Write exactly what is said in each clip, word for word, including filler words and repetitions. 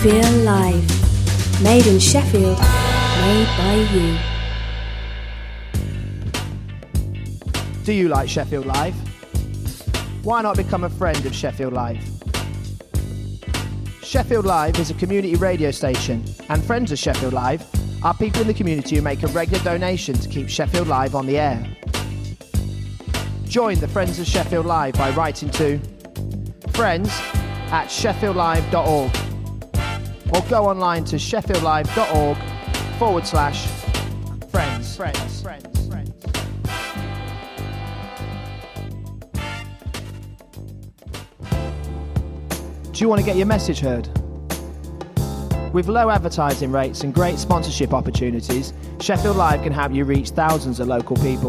Feel Live. Made in Sheffield, made by you. Do you like Sheffield Live? Why not become a friend of Sheffield Live? Sheffield Live is a community radio station, and friends of Sheffield Live are people in the community who make a regular donation to keep Sheffield Live on the air. Join the Friends of Sheffield Live by writing to friends at sheffield live dot org or go online to sheffieldlive.org forward slash friends. Friends. Friends. Friends. Do you want to get your message heard? With low advertising rates and great sponsorship opportunities, Sheffield Live can help you reach thousands of local people.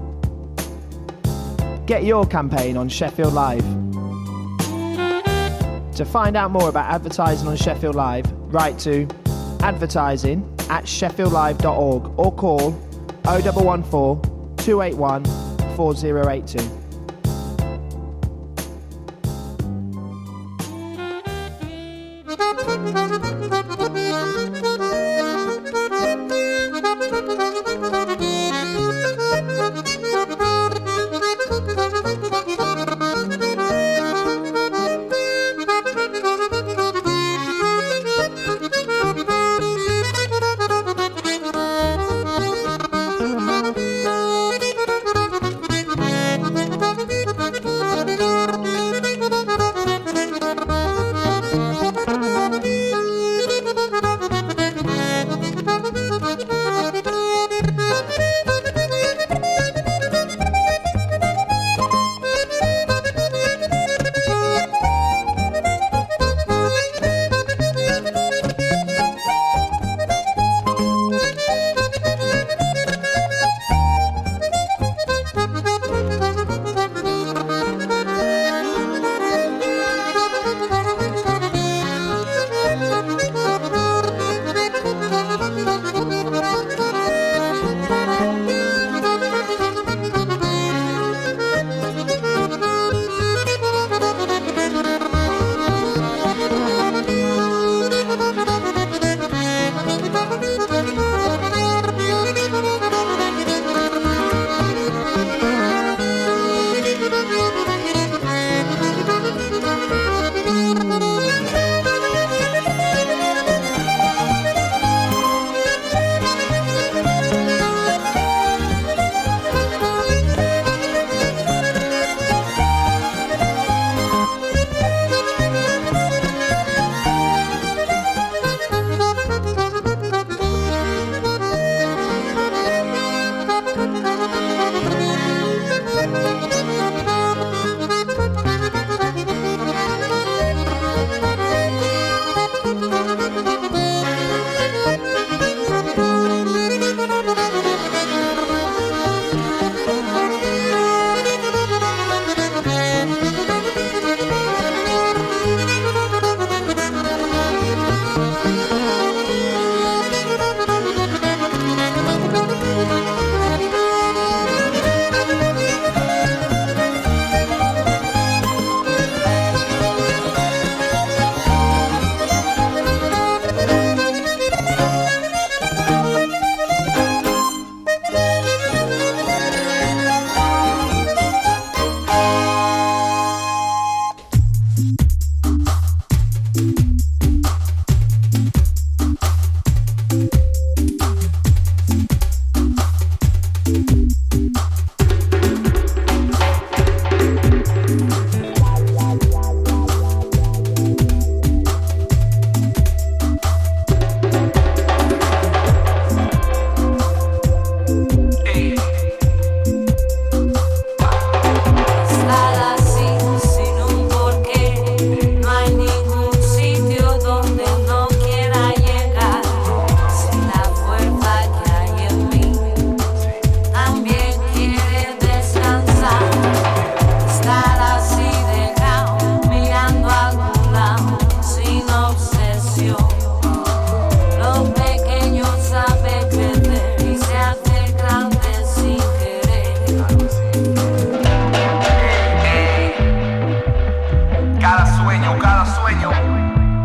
Get your campaign on Sheffield Live. To find out more about advertising on Sheffield Live, write to advertising at sheffield live dot org or call oh one one four, two eight one, four oh eight two.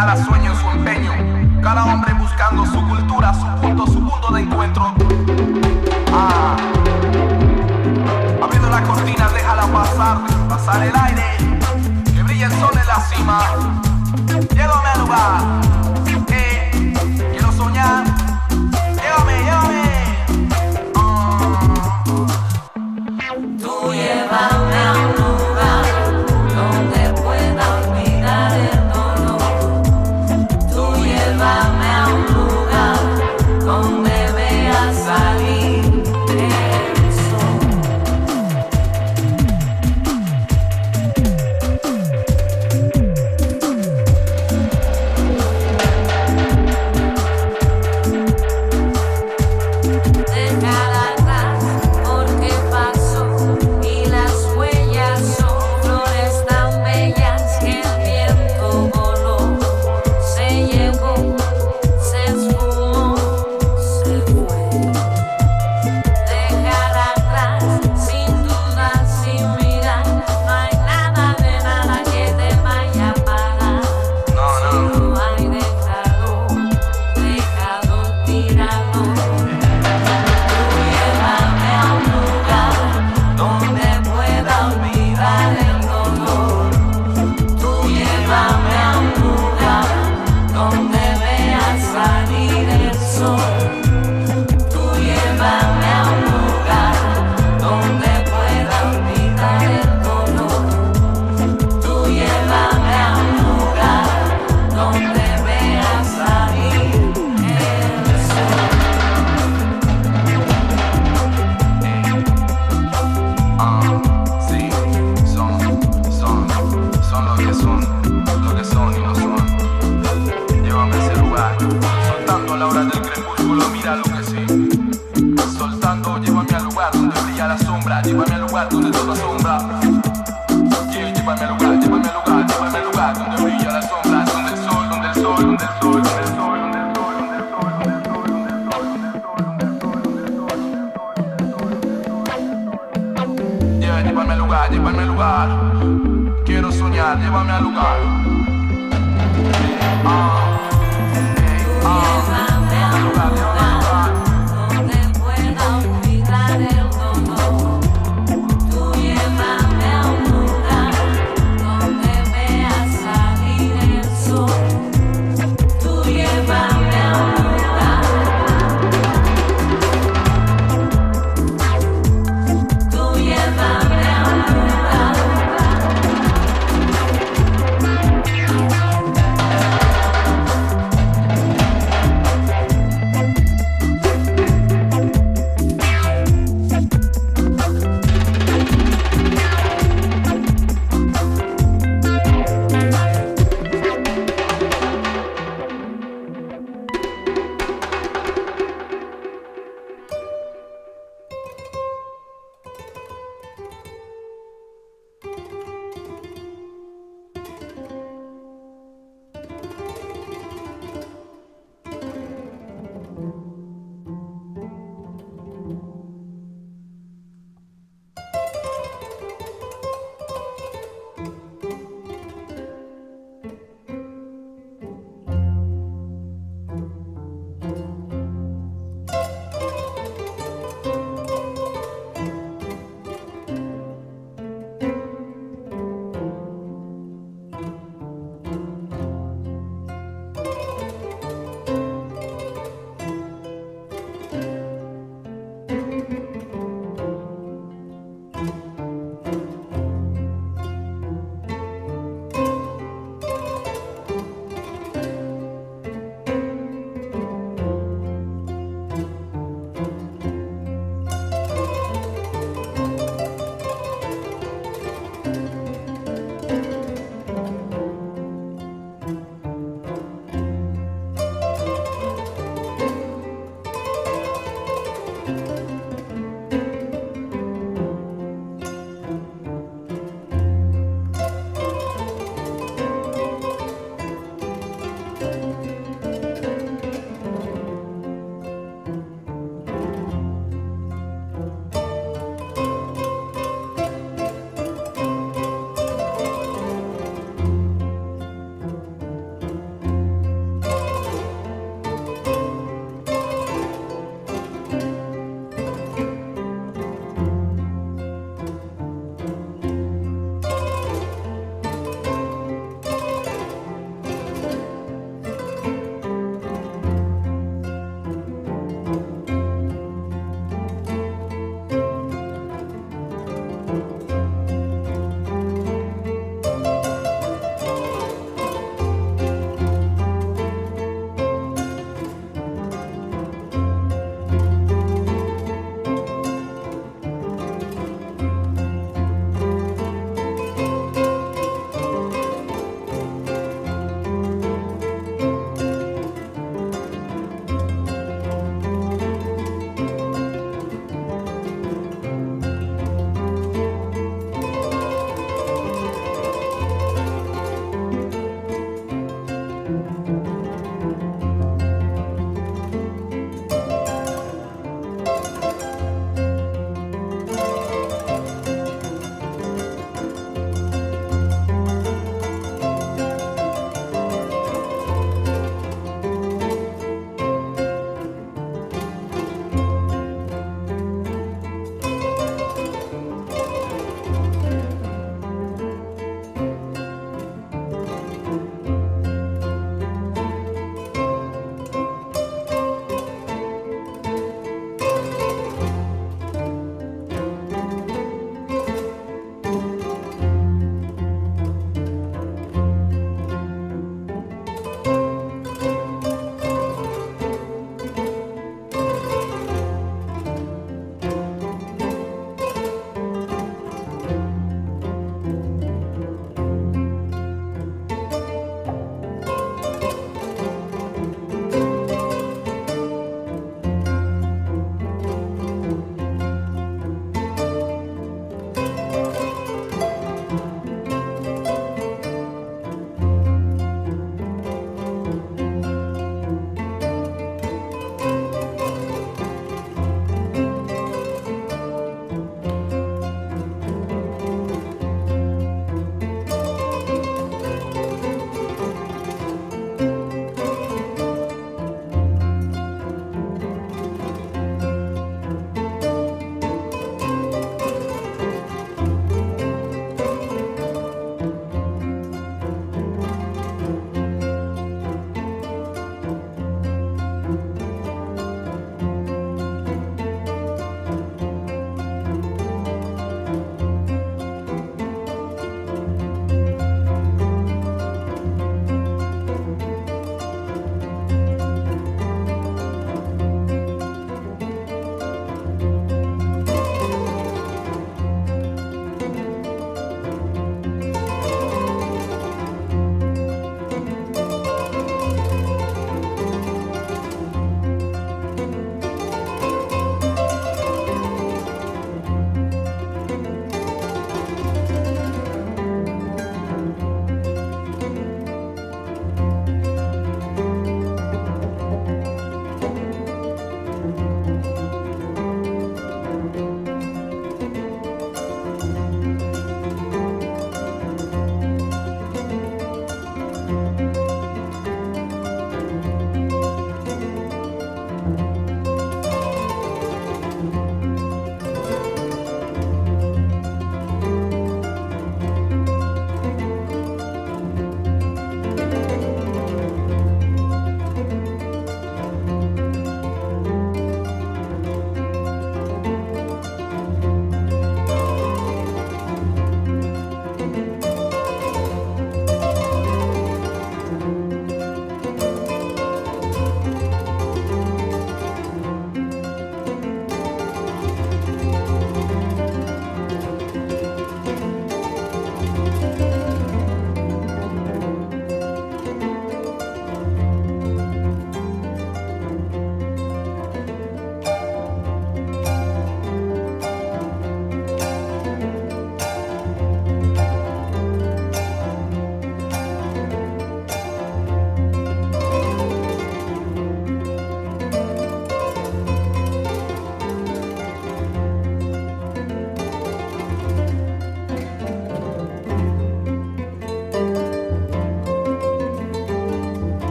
cada sueño en su empeño, cada hombre buscando su cultura, su punto, su punto de encuentro. Ah. Abriendo la cortina, déjala pasar, pasar el aire, que brille el sol en la cima. Llévame al lugar, eh, quiero soñar. Llévame, llévame. Uh. Tú llévame a un lugar donde pueda olvidar el dolor. Tú llévame a un lugar donde vea salir el sol. Dejar atrás porque pasó y las huellas son flores tan bellas que el viento voló, se llevó, se esfumó, se fue. Dejar atrás sin duda, sin mirar, no hay nada de nada que te vaya a parar. No, no. Solo hay dejado, dejado tirado. Tú llévame a un lugar donde pueda olvidar el dolor. Tú llévame a un lugar donde vea salir el sol. Tú llévame a un lugar donde pueda olvidar el dolor. Tú llévame a un lugar donde vea salir el sol. Ah, sí, son, son, son lo que son, lo que son y no son. Llévame a ese lugar, soltando a la hora del crepúsculo, mira lo que sí. Soltando, llévame al lugar donde brilla la sombra, llévame al lugar donde todo asombra. Yeah, llévame al lugar, llévame al lugar, llévame al lugar donde brilla la sombra, donde el sol, donde el sol, donde el sol, donde el sol, donde el sol, donde el sol, donde el sol, donde el sol, donde el sol, donde el sol. Yeah, llévame al lugar, llévame al lugar. Quiero soñar, llévame al lugar. Ah, eh, ah. Llévame a un lugar donde pueda olvidar el dolor. Tú llévame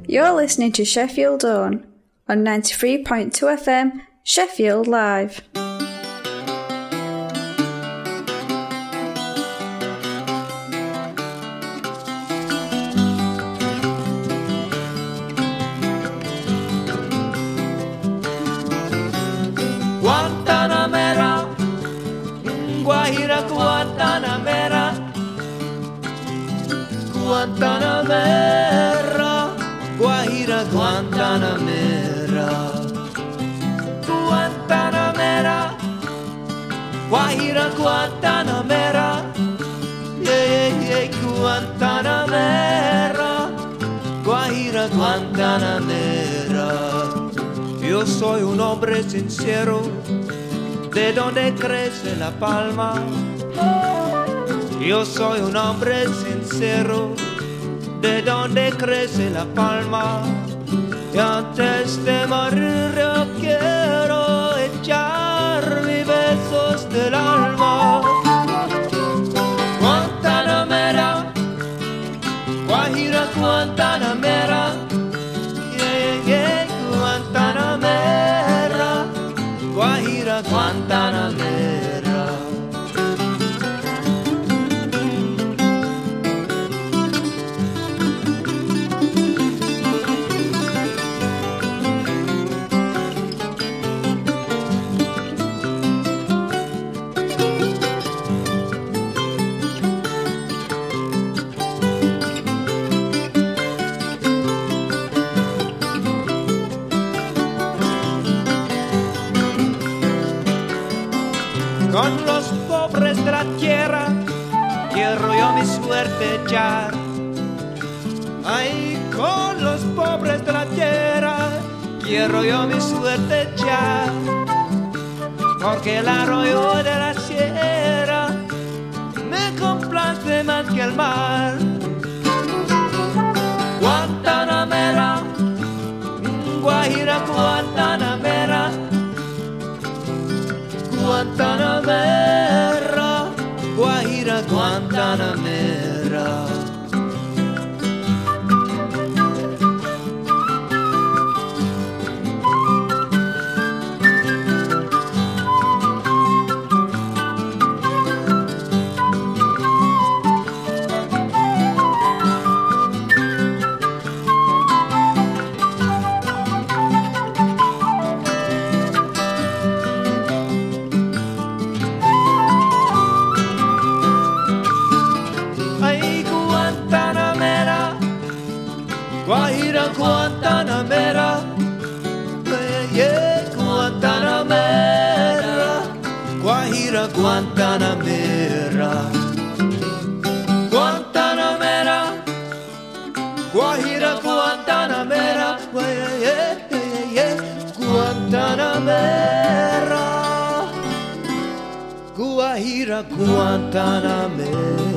You're listening to Sheffield Own on ninety-three point two F M, Sheffield Live. Guantanamera, Guajira Guantanamera, Guantanamera, Guajira Guantanamera, Guantanamera, Guajira Guantanamera, yeah, yeah, yeah, Guantanamera, Guajira Guantanamera. Yo soy un hombre sincero, de donde crece la palma. Yo soy un hombre sincero, de donde crece la palma. Y antes de morir yo quiero echar mis besos del alma. Guantanamera, Guajira Guantanamera, yeah, yeah, Guantanamera, Guajira Guantanamera. Con los pobres de la tierra quiero yo mi suerte echar. Ay, con los pobres de la tierra quiero yo mi suerte echar. Porque el arroyo de la sierra me complace más que el mar. Guantanamera, Guajira Guantanamera, Guantanamera, Guajira Guantanamera. Guajira Guantanamera, yeah, yeah, Guantanamera, Guajira Guantanamera, Guantanamera, Guajira Guantanamera, yeah, yeah, yeah, yeah, Guantanamera, Guajira Guantanamera.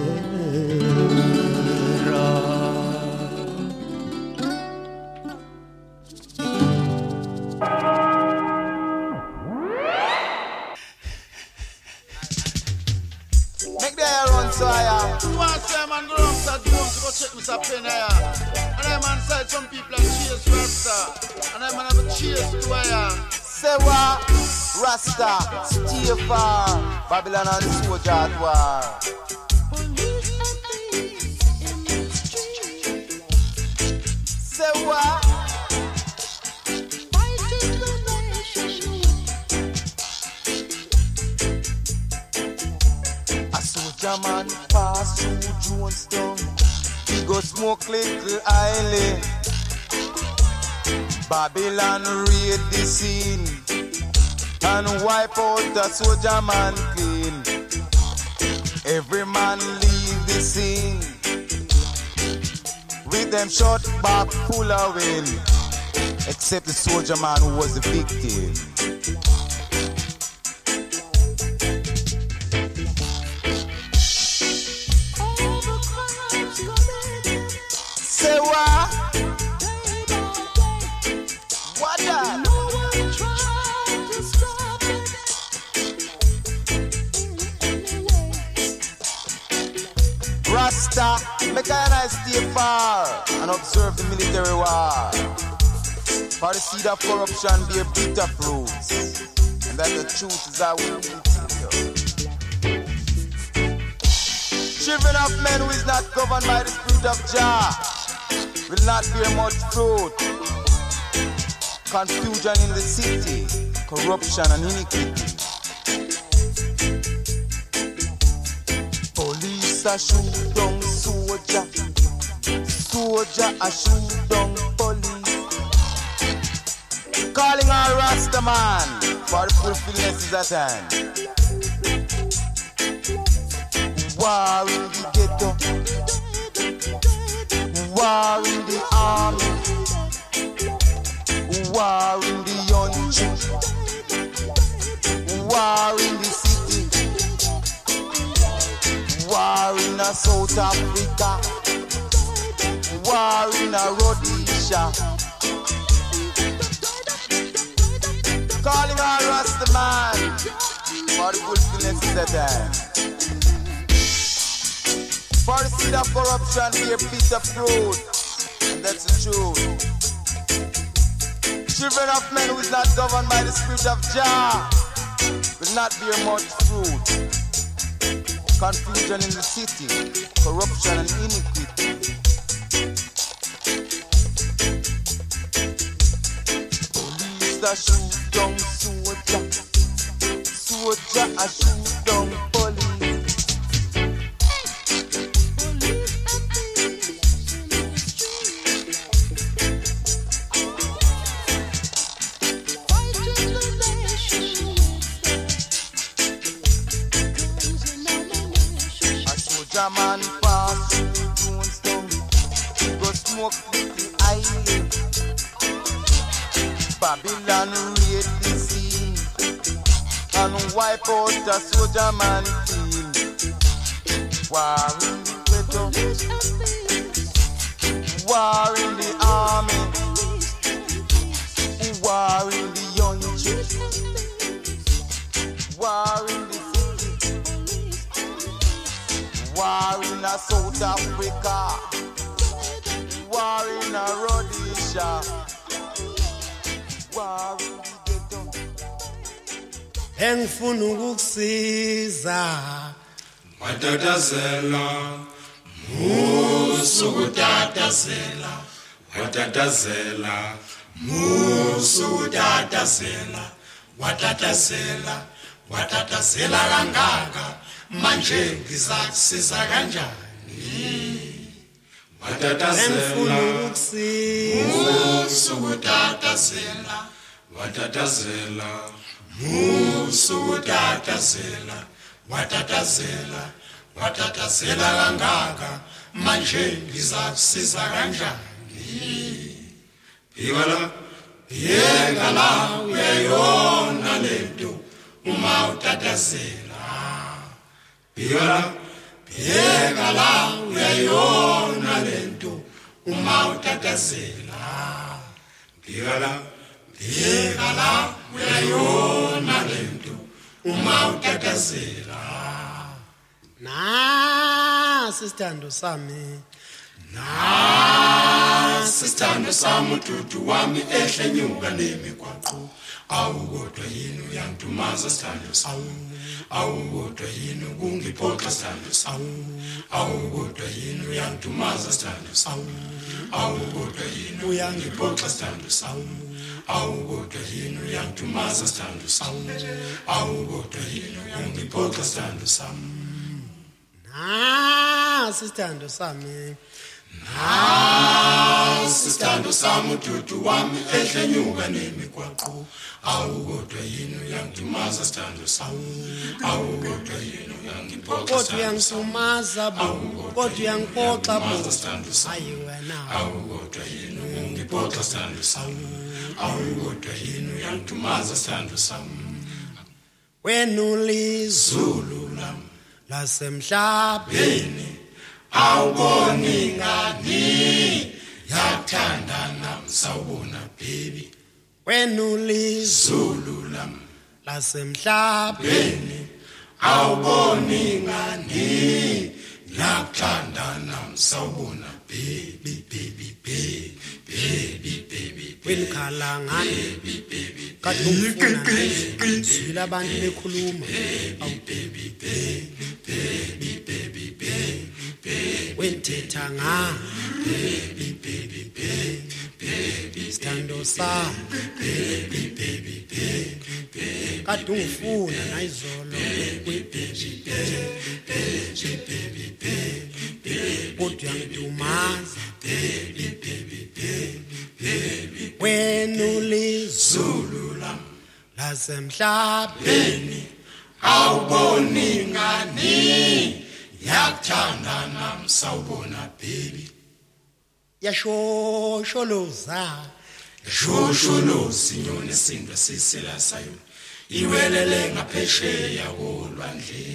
So yeah, you want to say man go down to the room to go check Mister Penny here. And I man said some people are chase Rasta. And I man have a chase to here. Say what? Rasta, stay far. Babylon and the soldier at war. Say what? Man pass through Jonestown, he go smoke little island. Babylon raid the scene and wipe out the soldier man clean. Every man leave the scene with them shot back full of wind, except the soldier man who was the victim. Say what? What that? No one tried to stop it. Rasta Make I and I stay far and observe the military war. For the seed of corruption bear bitter fruits, and that the truth is I will tell you. Children of men who is not governed by the spirit of Jah will not bear much fruit. Confusion in the city, corruption and iniquity. Police a shoot down soldier, soldier a shoot down police. Calling all Rasta man, for the fulfillment is at hand. War in the ghetto, war in the army, war in the country, war in the city, war in a South Africa, war in a Rhodesia. Calling all Rasta man, for the fulfillment is at hand. For the seed of corruption bear bitter fruit, and that's the truth. Children of men who is not governed by the spirit of Jah will not bear much fruit. Confusion in the city, corruption and iniquity. Police a shoot down soldier, soldier a shoot down police. A man pass through Jonestown, go smoke with the island. Babylon raid the scene and wipe out a soldier man team. War in the ghetto, war in the army, war in the country, war in the war in a South Africa, war in a Rhodesia, war in the ghetto. Engifuna ukukusiza watatazela musu kutatazela watatazela musu kutatazela watatazela watatazela kangaka manje ngizakusiza kanjani watatazela musu kutatazela watatazela musu kutatazela watatazela watatazela kangaka manje ngizakusiza kanjani Iwala yekala uyayona lento uma utatazela Iwala yekala uyayona lento uma utatazela Iwala yekala uyayona lento uma utatazela Na sisithando sami Na sisithando sami tutu wami ehle nyuka nemigwaqo awukodwa yini uyangidumaza sithando sami awukodwa yini kungiphoxa sithando sami awukodwa yini uyangidumaza sithando sami awukodwa yini uyangiphoxa sithando sami awukodwa yini uyangidumaza sithando sami awukodwa yini uyangiphoxa sithando sami Na sisithando sami Na sisithando sami tutu wami ehle nyuka nemigwaqo awukodwa yini uyangidumaza sithando sami awukodwa yini uyangiphoxa kodwa uyangisumaza kodwa uyangiphoxa hayi wena awukodwa yini uyangiphoxa sithando sami awukodwa yini uyangidumaza sithando sami wena ulizulu lami lasemhlabeni awuboni ngani yathandana msawubona baby wena ulizulu lami lasemhlabeni awuboni ngani Yakuthanda nami sawubona baby baby baby baby baby wenkhala ngani kade ungifuna sila abantu bekhuluma awu baby baby baby baby baby wenthetha ngani baby baby baby baby sithando sa baby baby baby kade ungifuna nayizolo kodwa ngidumaza wena ulizulu lam lasemhlabeni awuboni ngani yakuthanda nami sawubona baby yashosholoza shosholozi nyoni isindwe sisila sayo iwelele ngaphesheya kolwandle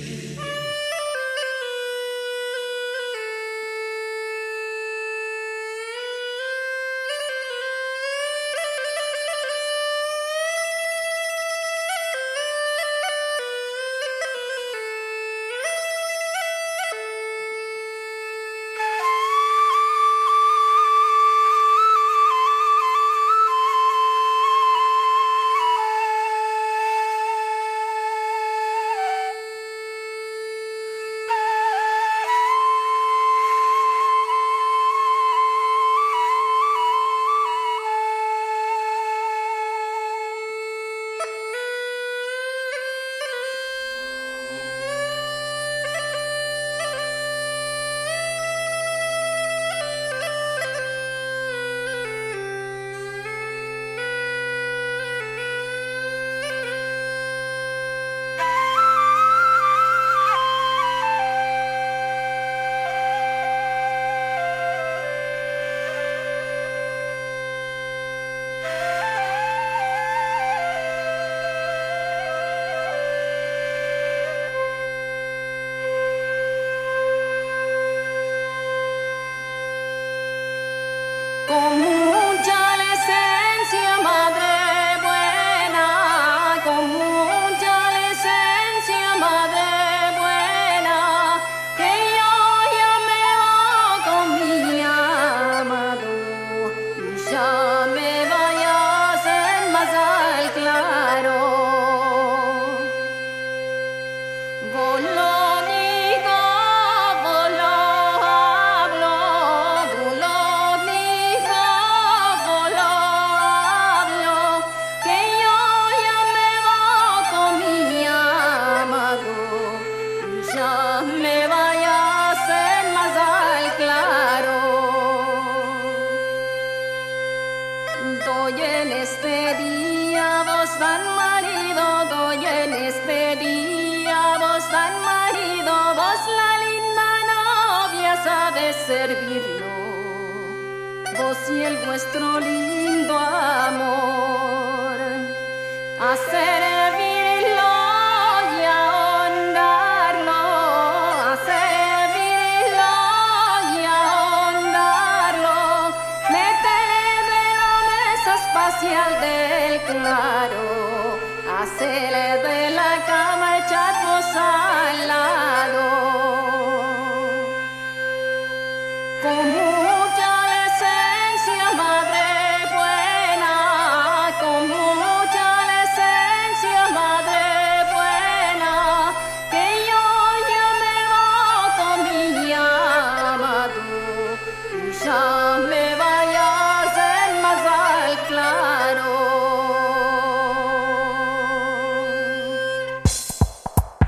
servirlo, vos y el vuestro lindo amor, a servirlo y a honrarlo, a servirlo y a honrarlo, métele de la mesa espacial del claro, hacele de la cama echarnos al lado. Con mucha esencia, madre buena, con mucha esencia, madre buena, que yo ya me voy con mi amado, y ya me vayas en más al claro.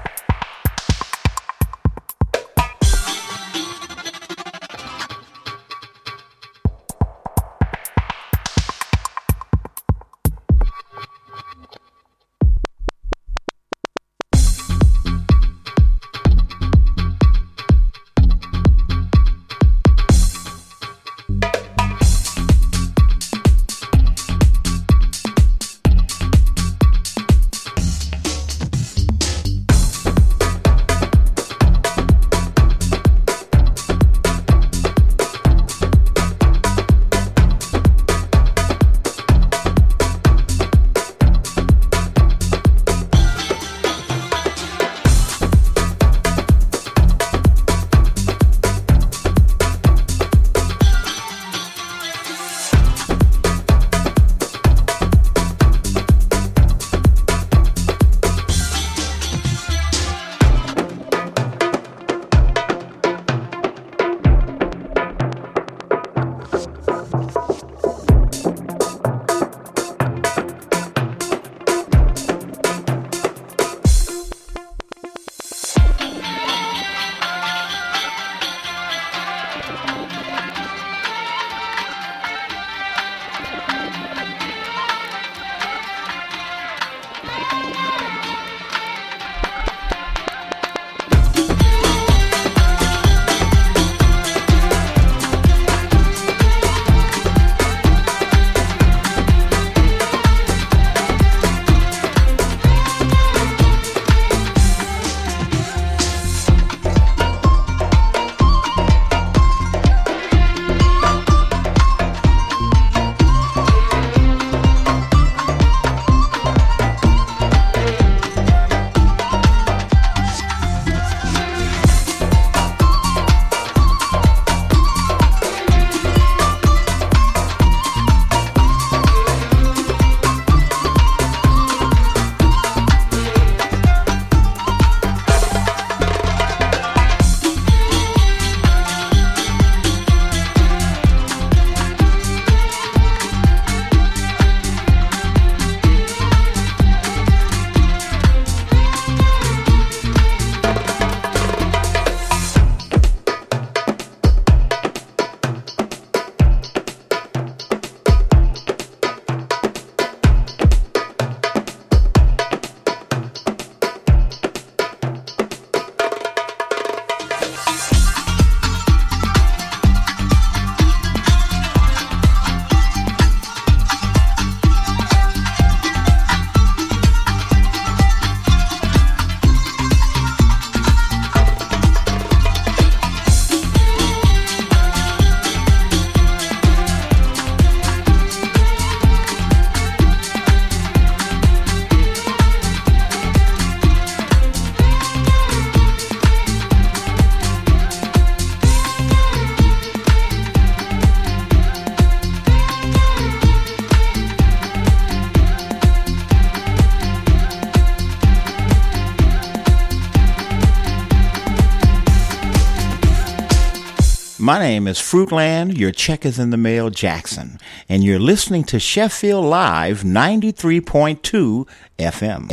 My name is Fruitland, your check is in the mail Jackson, and you're listening to Sheffield Live ninety-three point two F M.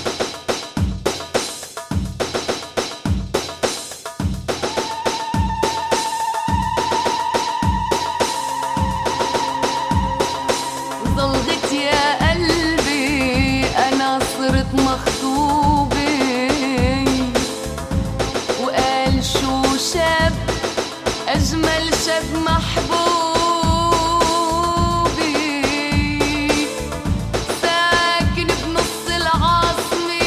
ضلغت يا قلبي أنا صرت مخطوبة وقال شو شاب أجمل شاب محبوبي ساكن بنص العاصمة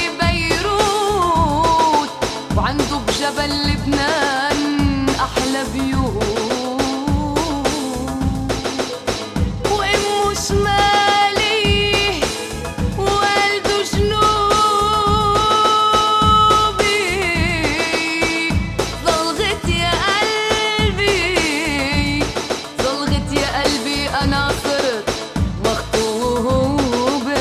بيروت وعنده بجبل لبنان أحلى بيوت وأمه شمالي ووالده جنوبي ضلغت يا قلبي ضلغت يا قلبي أنا صرت مخطوبة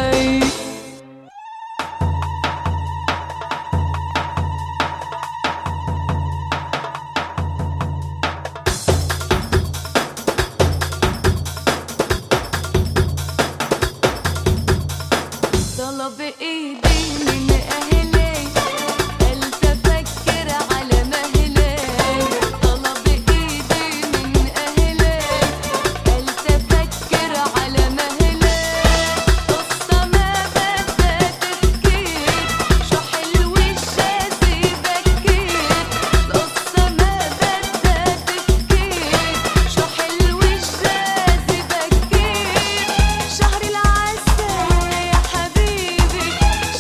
طلب ايدي من اهلي قلت افكر على مهلي طلب ايدي من اهلي قلت افكر على مهلي قصة ما بدها تفكير شو حلو الجازي بكير قصة ما بدها تفكير شو حلو الجازي بكير شهر العسل يا حبيبي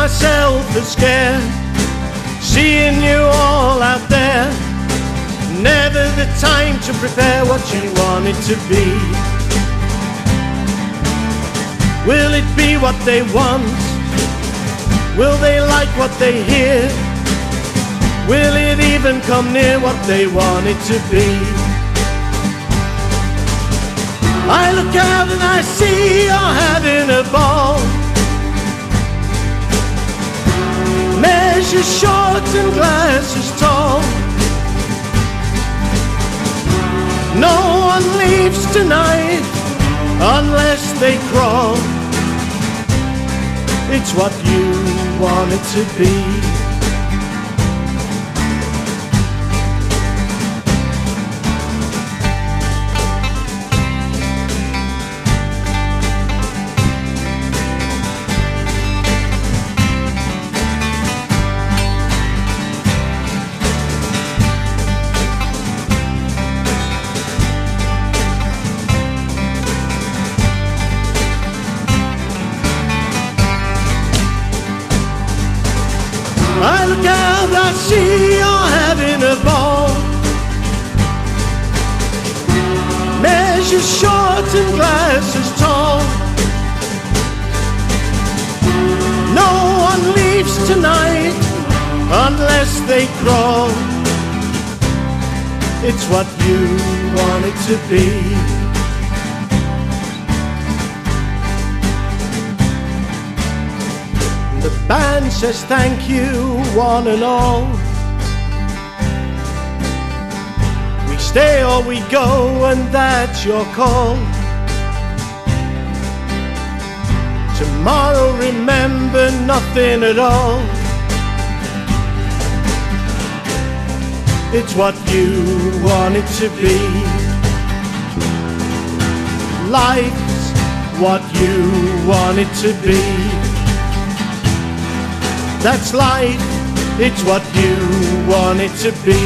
myself is scared, seeing you all out there. Never the time to prepare what you want it to be. Will it be what they want? Will they like what they hear? Will it even come near what they want it to be? I look out and I see you're having a ball. Measure short and glasses tall. No one leaves tonight unless they crawl. It's what you want it to be. I look out, I see you're having a ball. Measure short and glasses tall. No one leaves tonight unless they crawl. It's what you want it to be. The band says thank you, one and all. We stay or we go, and that's your call. Tomorrow remember nothing at all. It's what you want it to be. Life's what you want it to be. That's life, it's what you want it to be.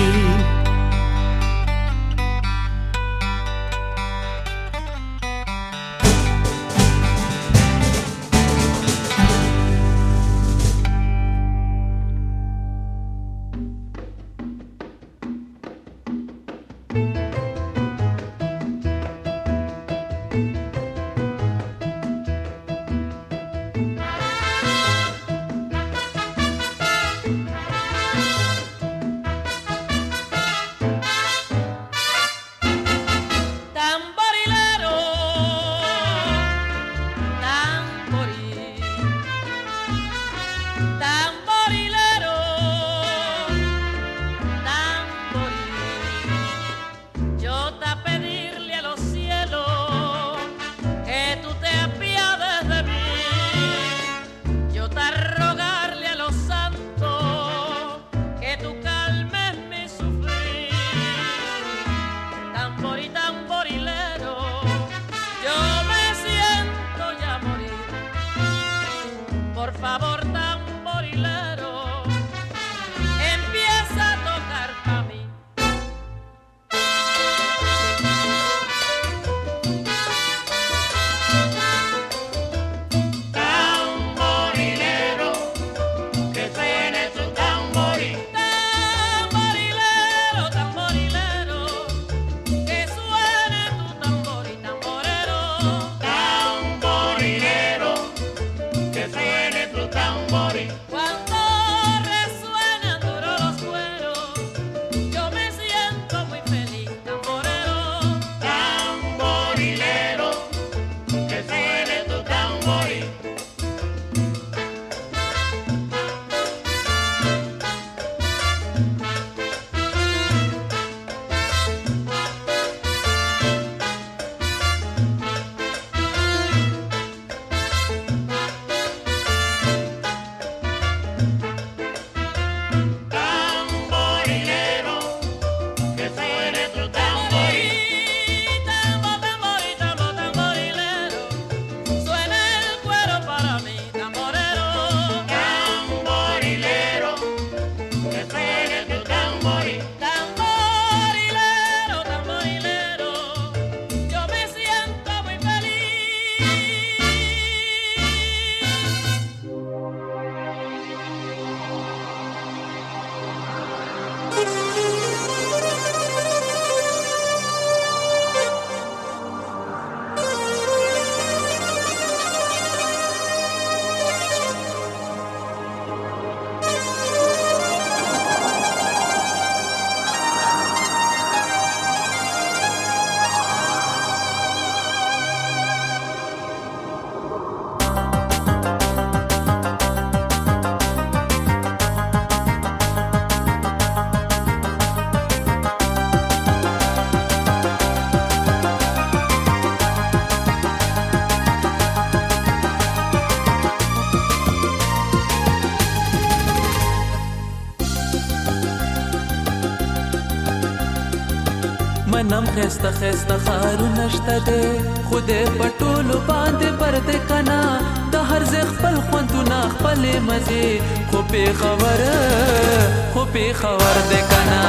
منم خسته خسته خارونه شته دی خدای په ټولو باندې پرده کنا د هر ځای خپل خوندونه خپلې مزې خو پېښور خو پېښور دی کنا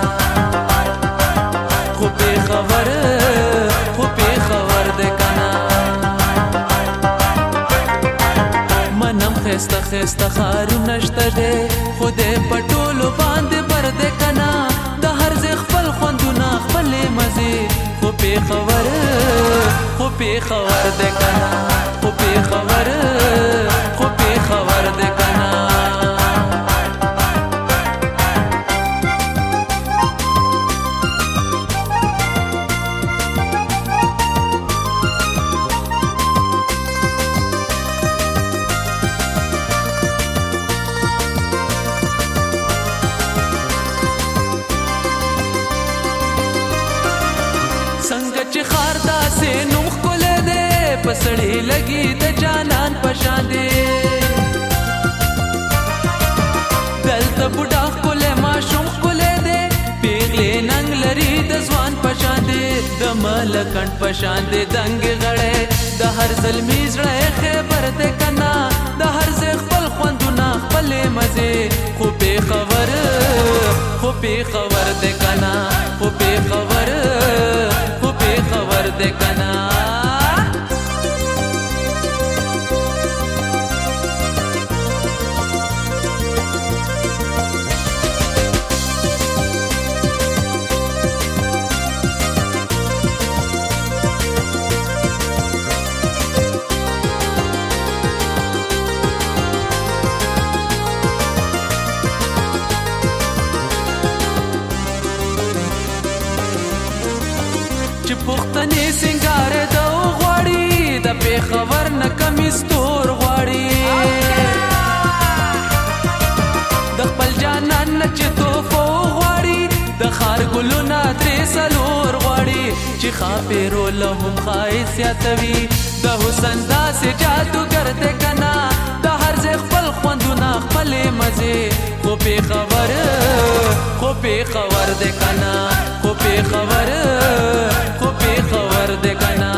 خو پېښور خو پېښور دی کنا منم خسته خسته خارونه شته دی خدای په ټولو باندې پرده کنا د هر ځای خپل خوندونه خپلې مزې خو پېښور خو پېښور دی کنا خو پېښور خو پېښور دی کنا پسړې لګي د جانان پشان دي دلته بوډا کوله ماشوم کوله دي پیغلې ننګ لري د ځوان پشان دي د ملکن پشان دي دنګ غړې د هر زلمی زړه خبر ده کنا د هر ځای خپل خوندونه خپلې مزې خو پېښور خو پېښور ده کنا خو پېښور خو پېښور ده کنا پختنې سنگار د غواړي د پېښور نه کمی ستور غواړي د خپل جانان نه چې توفو غواړي د خار ګلونه درې څلور غواړي چې خاپېرو له هم ښایست زیاتوي د حسن داسې جادوګر دی کنا د هر ځای خپل خوندونه خپلې مزې خو پېښور خو پېښور دی کنا خو پېښور خو پېښور دی کنا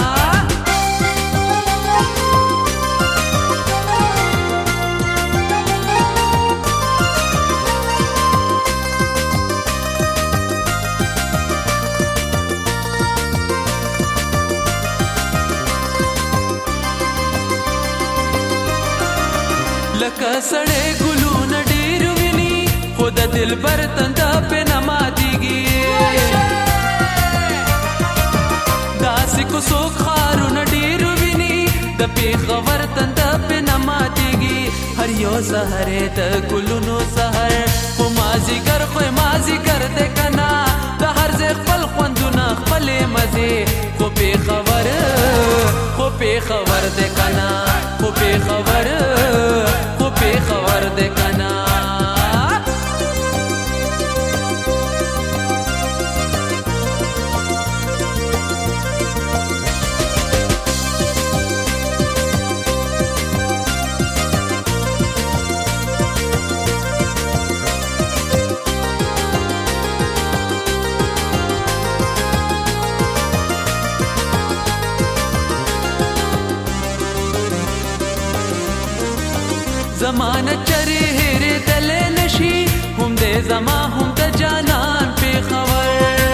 لکه سړی ګلونه ډېر ویني خو د دلبر تنده پې نه ماتېږي داسې کوڅو ښارونه ډېر ویني د پېښور تنده پې نه ماتېږي هر یو سهر د ګلونو سهر خو مازدیګر خو مازدیګر دی کنا د هر ځای خپل خوندونه خپلې مزې خو پېښور خو پېښور دی کنا خو پېښور خو پېښور دی کنا زمانه چرې هېرې دلې نشي هم دې زما هم د جانان پېښور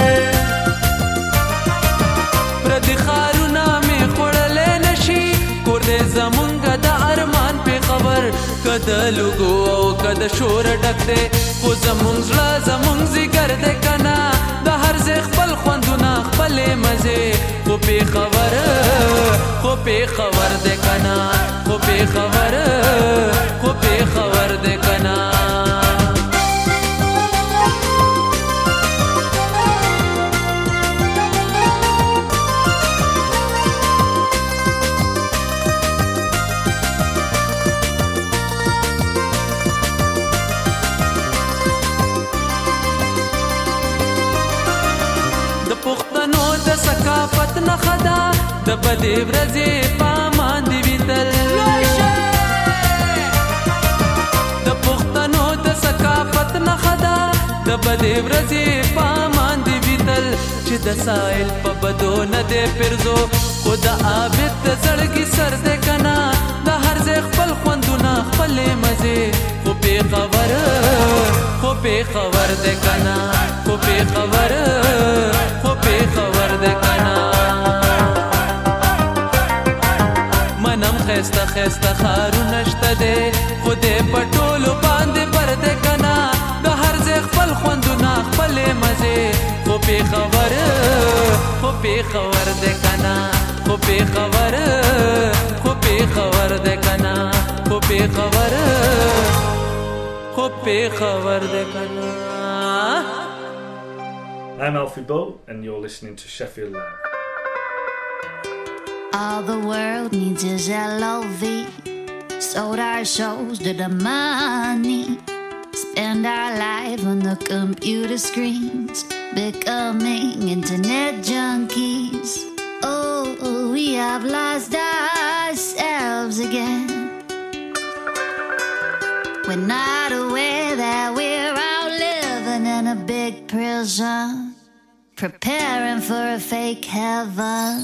پردي ښارونه مې خوړلی نشي کور دې زمونږ د ارمان پېښور که د لوګو او که د شور ډک دی خو زمونږ زړه زمونږ ځیګر دی کنا د هر ځای خپل خوندونه خپلې مزې خو پېښور خو پېښور دی کنا خو پېښور خو پېښور دی کنا د پښتنو د ثقافت نښه ده د بدې ورځې په امان دې وي تل د پښتنو د ثقافت نښه ده د بدې ورځې په امان دې وي تل چې د سائل په بدو نه دې پرزو خود عابد د زړګي سر دې کنا د هر ځای خپل خوندونه خپل مزه خو په خبر خو په خبر دې کنا خو په خبر خو په خبر دې کنا منم خسته خسته خارو نشته دې خو دې پټولو باندې پر دې کنا د هر ځای خپل خوندونه خپل مزه خو په خبر خو په خبر دې کنا خو په خبر خو په خبر دې کنا خو په خبر خو په خبر دې کنا I'm Alfie Bull and you're listening to Sheffield Live. All the world needs is L O V. Sold our souls to the money. Spend our life on the computer screens, becoming internet junkies. Oh, we have lost ourselves again. We're not aware that we're out living in a big prison, preparing for a fake heaven.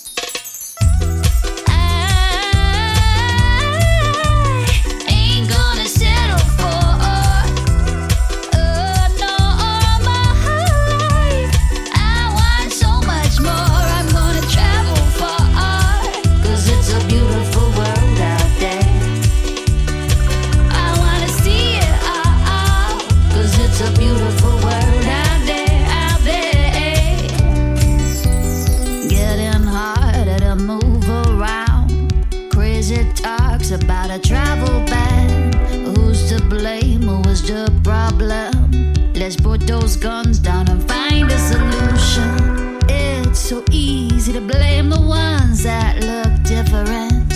About a travel ban. Who's to blame? Who was the problem? Let's put those guns down and find a solution. It's so easy to blame the ones that look different.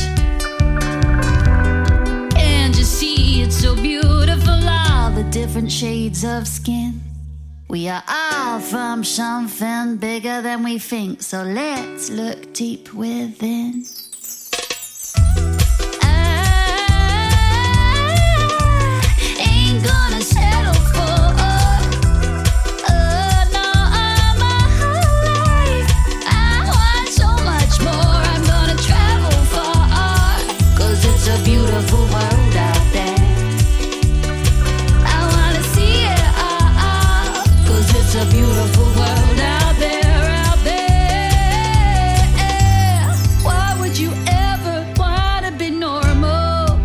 Can't you see it's so beautiful, all the different shades of skin? We are all from something bigger than we think, so let's look deep within. Gonna settle for uh, uh, no, all my life. I want so much more. I'm gonna travel far, 'cause it's a beautiful world out there. I wanna see it all, 'cause it's a beautiful world out there, out there. Why would you ever wanna be normal?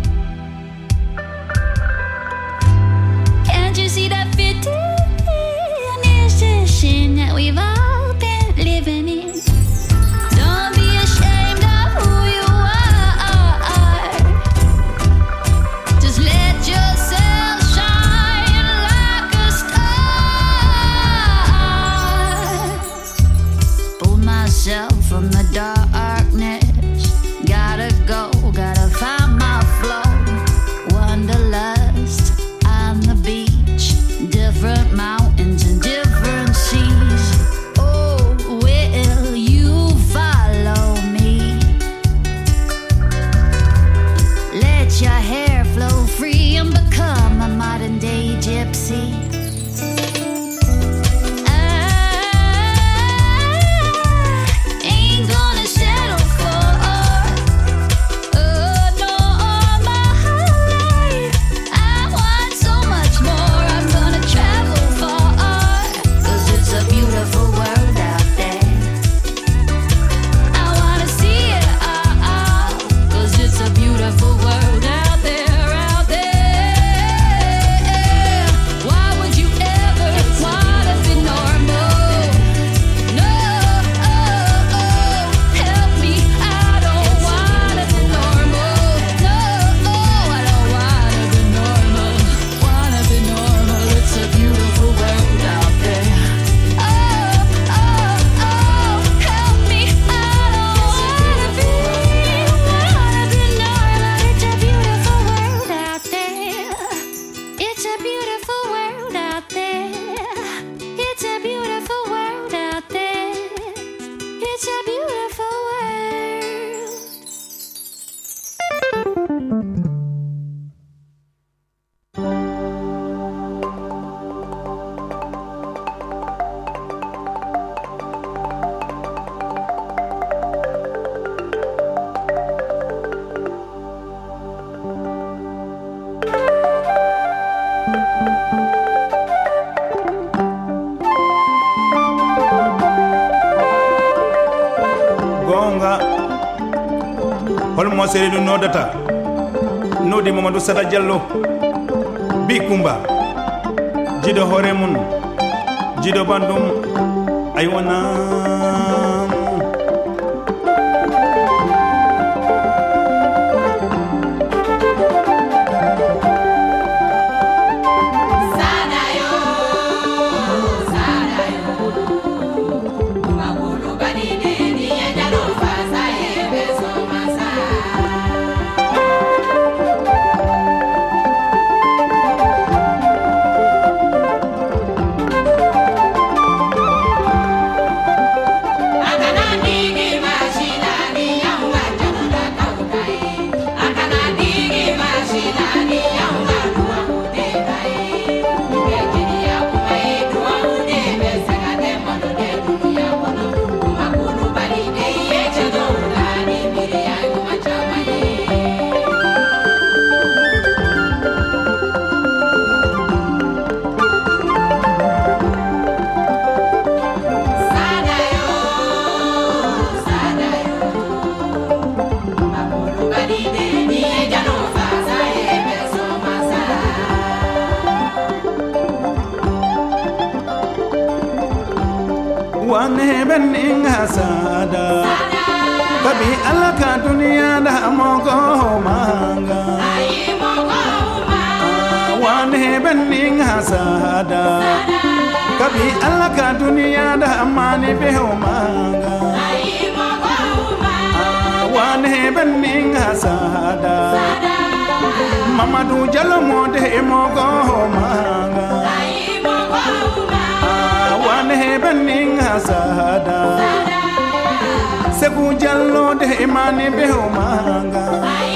See that fitting is the sin that we've all been living in. Don't be ashamed of who you are. Just let yourself shine like a star. Pulled myself from the darkness. Gotta go, gotta find my flow. Wanderlust on the beach. Different mountains and different seas. Oh, will you follow me? Let your hair flow free and become a modern day gypsy. mo Seydou Nodata Nodi Mamadou Sada Diallo Bi Kumba Jido Horemun Jido Bandum Aywana Sada Kabi alaka dunia da mogo manga Wane bening hasada Kabi alaka dunia da mani beho manga Wane bening hasada Mamadou Diallo mode mogo manga Wane bening hasada Sebu Diallo de imani beho manga